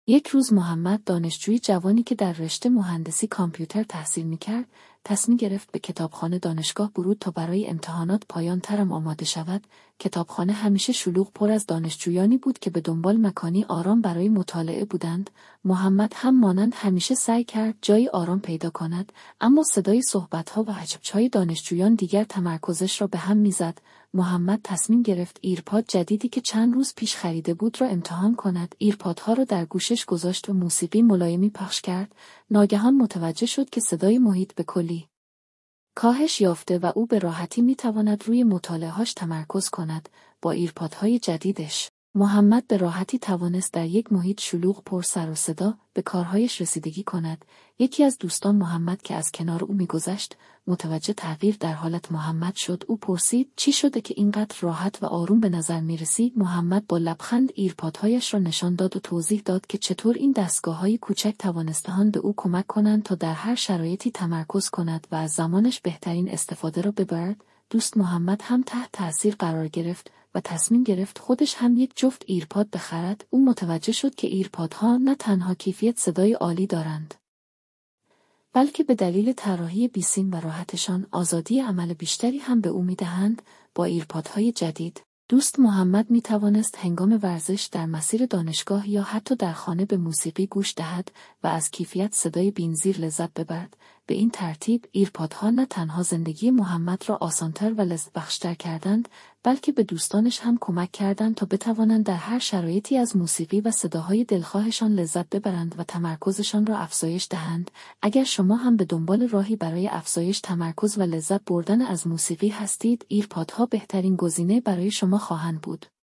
یک روز محمد، دانشجوی جوانی که در رشته مهندسی کامپیوتر تحصیل می‌کرد، تصمیم گرفت به کتابخانه دانشگاه برود تا برای امتحانات پایان ترم آماده شود. کتابخانه همیشه شلوغ، پر از دانشجویانی بود که به دنبال مکانی آرام برای مطالعه بودند. محمد هم مانند همیشه سعی کرد جایی آرام پیدا کند، اما صدای صحبت‌ها و عجب‌های دانشجویان دیگر تمرکزش را به هم می‌زد. محمد تصمیم گرفت ایرپاد جدیدی که چند روز پیش خریده بود را امتحان کند. ایرپادها را در گوشش گذاشت و موسیقی ملایمی پخش کرد. ناگهان متوجه شد که صدای محیط به کلی کاهش یافته و او به راحتی میتواند روی مطالعه‌هاش تمرکز کند. با ایرپادهای جدیدش محمد به راحتی توانست در یک محیط شلوغ، پر سر و صدا، به کارهایش رسیدگی کند. یکی از دوستان محمد که از کنار او میگذشت، متوجه تغییر در حالت محمد شد. او پرسید چی شده که اینقدر راحت و آروم به نظر میرسی؟ محمد با لبخند ایرپادهایش را نشان داد و توضیح داد که چطور این دستگاه‌های کوچک توانسته‌اند به او کمک کنند تا در هر شرایطی تمرکز کند و از زمانش بهترین استفاده را ببرد. دوست محمد هم تحت تأثیر قرار گرفت و تصمیم گرفت خودش هم یک جفت ایرپاد بخرد. او متوجه شد که ایرپادها نه تنها کیفیت صدای عالی دارند، بلکه به دلیل طراحی بی‌سیم و راحتشان آزادی عمل بیشتری هم به او میدهند. با ایرپادهای جدید دوست محمد می توانست هنگام ورزش، در مسیر دانشگاه یا حتی در خانه به موسیقی گوش دهد و از کیفیت صدای بی‌نظیر لذت ببرد. به این ترتیب ایرپادها نه تنها زندگی محمد را آسان‌تر و لذت بخشتر کردند، بلکه به دوستانش هم کمک کردند تا بتوانند در هر شرایطی از موسیقی و صداهای دلخواهشان لذت ببرند و تمرکزشان را افزایش دهند. اگر شما هم به دنبال راهی برای افزایش تمرکز و لذت بردن از موسیقی هستید، ایرپادها بهترین گزینه برای شما خواهند بود.